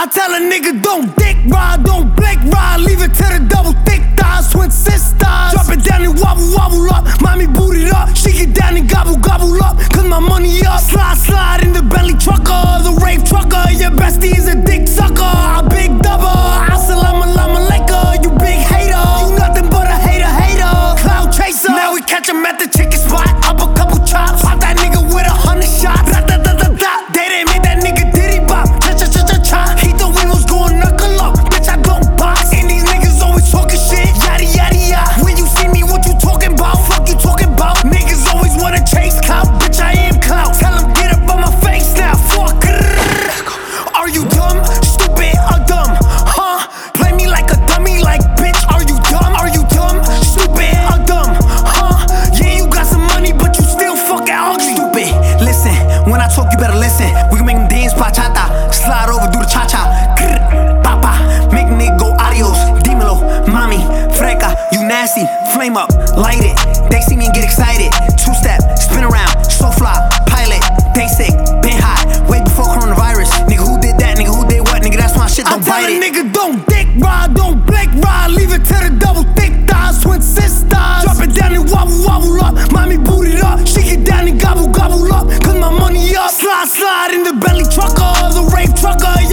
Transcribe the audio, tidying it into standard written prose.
I tell a nigga don't dick ride, don't blink ride, leave it to the double thick thighs, twin sisters. Drop it down and wobble, wobble up, mommy boot it up. She get down and gobble, gobble up, cause my money up. Slide, slide in the belly trucker, the rave trucker. Your bestie is a dick sucker, a big double. Assalamu alaikum, you big hater. You nothing but a hater, hater. Cloud chaser. Now we catch him at the chicken spot, up a couple chops. Pop that nigga with 100 shots. Da, da, da, da, da. They didn't make that nigga diddy bop. Cha, cha, cha, cha, cha. He thought we was going knuckle up. Bitch, I don't box. And these niggas always talking shit. Yada, yada, yada. When you see me, what you talking about? Fuck you talking about? Niggas always wanna chase clout. Bitch, I am clout. Tell him get up on my face now. Fuck. Are you dumb? Stupid or dumb? Huh? Play me like a dummy, like bitch. Are you dumb? Are you dumb? Stupid or dumb? Huh? Yeah, you got some money, but you still fucking ugly. Stupid. Listen, when I talk, you better listen. We can make them dance bachata, slide over, do the cha cha. Papa, make nigga go adios. Dímelo, mami, freca, you nasty. Flame up, light it. They see me and get excited. Two step, spin around, so fly, pilot. They sick, been hot, way before coronavirus. Nigga, who did that? Nigga, who did what? Nigga, that's my shit, don't bite it. I tell a nigga don't dick ride, don't blink ride, leave it to the double thick thighs, twin sisters. Drop it down and wobble, wobble up, mommy boot it up. She get down and gobble, gobble up, cause my money up. Slide, slide in the belly trucker, the rave trucker.